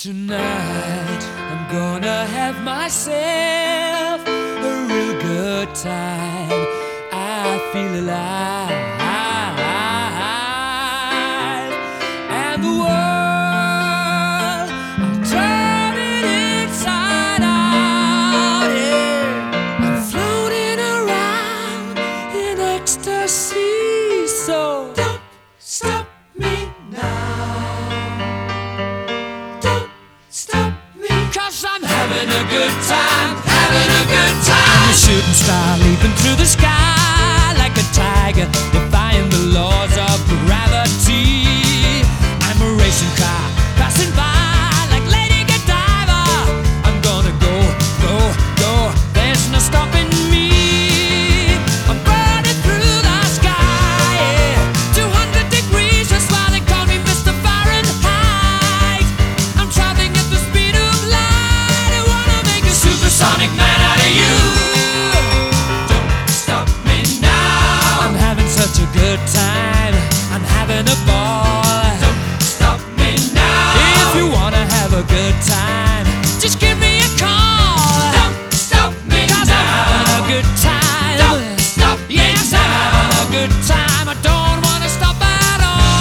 Tonight I'm gonna have myself a real good time. I feel alive, and the world, I'll turn it inside out. Yeah. I'm floating around in ecstasy, so don't stop me now. Stop me, 'cause I'm having a good time, having a good time. I'm a shooting star leaping through the sky like a tiger, defying the laws of gravity. I'm a racing car passing by like Lady Godiva. I'm gonna go, go, go, there's no stopping me. I'm burning through the sky, yeah. 200 degrees, that's why they call me Mr. Fahrenheit. I'm traveling at the speed of light. I wanna make a supersonic man out of you. Don't stop me now. I'm having such a good time, I'm having a ball. Don't stop me now. If you wanna have a good time, just give me a call. Don't stop me now. 'Cause I'm having a good time. Don't stop me now. Yes, I'm having a good time. I don't wanna stop at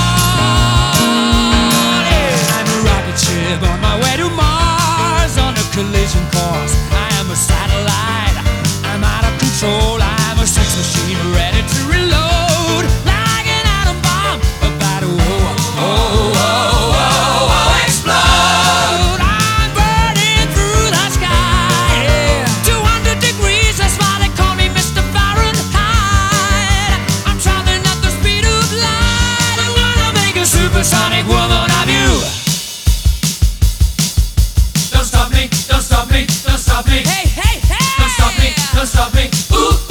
all. Yeah. I'm a rocket ship on my way to Mars, on a collision course. I am a satellite, I'm out of control. I'm a sex machine ready to reload, like an atom bomb about to explode. I'm burning through the sky, yeah. 200 degrees, that's why they call me Mr. Fahrenheit. I'm traveling at the speed of light. I wanna make a supersonic woman of you. Don't stop me, don't stop me, don't stop me. Hey, hey, hey! Don't stop me, don't stop me. Ooh.